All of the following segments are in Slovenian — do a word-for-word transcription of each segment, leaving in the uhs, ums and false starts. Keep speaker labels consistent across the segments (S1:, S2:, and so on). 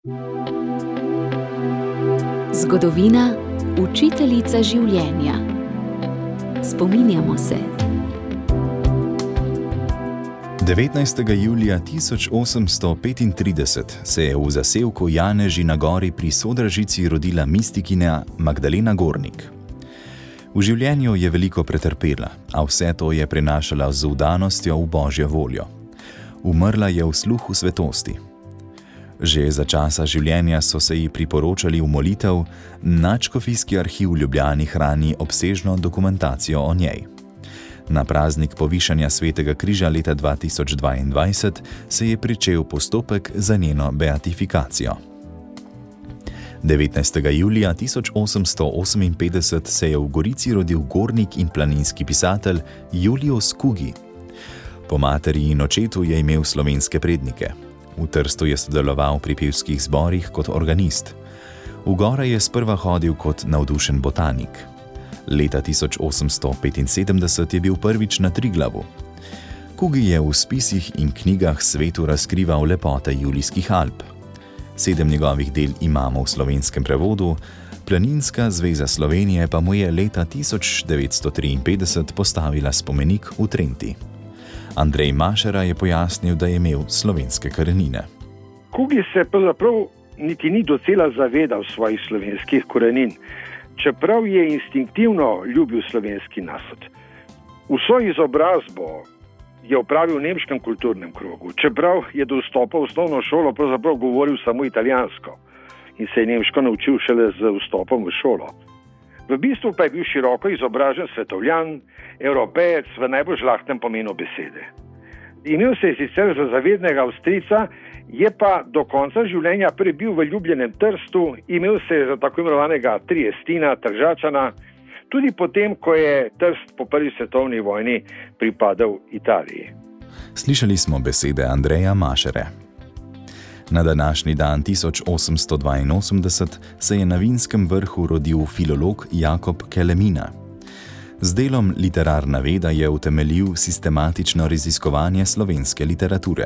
S1: Zgodovina, učiteljica življenja. Spominjamo se.
S2: devetnajstega julija tisoč osemsto petintrideset se je v zaselku Janeži na gori pri Sodražici rodila mistikinja Magdalena Gornik. V življenju je veliko pretrpela, a vse to je prenašala z vdanostjo v Božjo voljo. Umrla je v sluhu svetosti. Že za časa življenja so se ji priporočali v molitev, Nadškofijski arhiv v Ljubljani hrani obsežno dokumentacijo o njej. Na praznik povišanja Svetega križa leta dva tisoč dvaindvajset se je pričel postopek za njeno beatifikacijo. devetnajstega julija tisoč osemsto oseminpetdeset se je v Gorici rodil gornik in planinski pisatelj Julius Kugi. Po materi in očetu je imel slovenske prednike. V Trstu je sodeloval pri pevskih zborih kot organist. V gore je sprva hodil kot navdušen botanik. Leta tisoč osemsto petinsedemdeset je bil prvič na Triglavu. Kugi je v spisih in knjigah svetu razkrival lepote Julijskih Alp. Sedem njegovih del imamo v slovenskem prevodu, Planinska zveza Slovenije pa mu je leta tisoč devetsto triinpetdeset postavila spomenik v Trenti. Andrej Mašera je pojasnil, da je imel slovenske korenine.
S3: Kugi se pravzaprav niti ni docela zavedal svojih slovenskih korenin, čeprav je instinktivno ljubil slovenski narod. Vso izobrazbo je opravil v nemškem kulturnem krogu, čeprav je do vstopa v osnovno šolo pravzaprav govoril samo italijansko in se je nemško naučil šele z vstopom v šolo. V bistvu pa je bil široko izobražen svetovljan, evropejec v najbolj žlahtnem pomenu besede. Imel se je sicer za zavednega Avstrijca, je pa do konca življenja prebil v ljubljenem Trstu, imel se je za tako imenovanega Triestina, Tržačana, tudi potem, ko je Trst po prvi svetovni vojni pripadal Italiji.
S2: Slišali smo besede Andreja Mašere. Na današnji dan tisoč osemsto dvainosemdeset se je na Vinskem vrhu rodil filolog Jakob Kelemina. Z delom Literarna veda je utemeljil sistematično raziskovanje slovenske literature.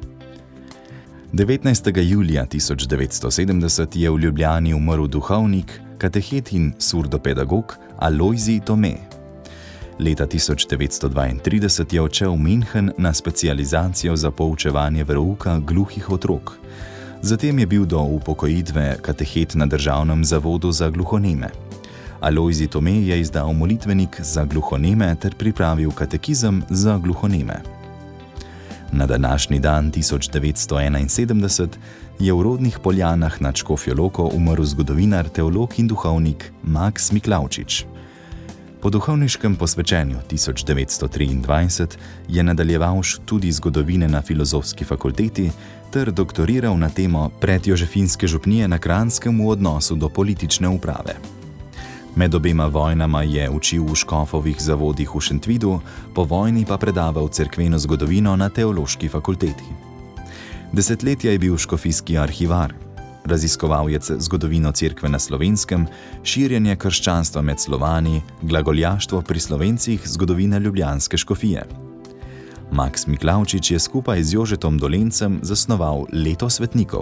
S2: devetnajstega julija tisoč devetsto sedemdeset je v Ljubljani umrl duhovnik, katehet in surdopedagog Alojzij Tome. Leta tisoč devetsto dvaintrideset je odšel v München na specializacijo za poučevanje verouka gluhih otrok. Zatem je bil do upokojitve katehet na Državnem zavodu za gluhoneme. Alojzij Tome je izdal molitvenik za gluhoneme ter pripravil katekizem za gluhoneme. Na današnji dan tisoč devetsto enainsedemdeset je v Rodnih Poljanah nad Škofjo Loko umrl zgodovinar, teolog in duhovnik Maks Miklavčič. Po duhovniškem posvečenju tisoč devetsto triindvajset je nadaljeval študij zgodovine na Filozofski fakulteti ter doktoriral na temo predjožefinske župnije na Kranjskem v odnosu do politične uprave. Med obema vojnama je učil v škofovih zavodih v Šentvidu, po vojni pa predaval cerkveno zgodovino na Teološki fakulteti. Desetletja je bil škofijski arhivar. Raziskoval je zgodovino cerkve na Slovenskem, širjenje krščanstva med Slovani, glagoljaštvo pri Slovencih, zgodovina ljubljanske škofije. Maks Miklavčič je skupaj z Jožetom Dolencem zasnoval Leto svetnikov.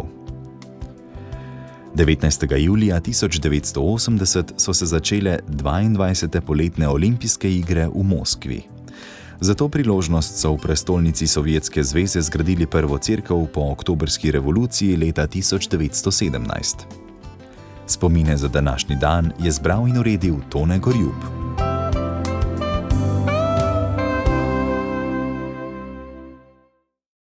S2: devetnajstega julija tisoč devetsto osemdeset so se začele dvaindvajsete poletne olimpijske igre v Moskvi. Za to priložnost so v prestolnici Sovjetske zveze zgradili prvo cerkev po oktobrski revoluciji leta tisoč devetsto sedemnajst. Spomine za današnji dan je zbral in uredil Tone Gorjub.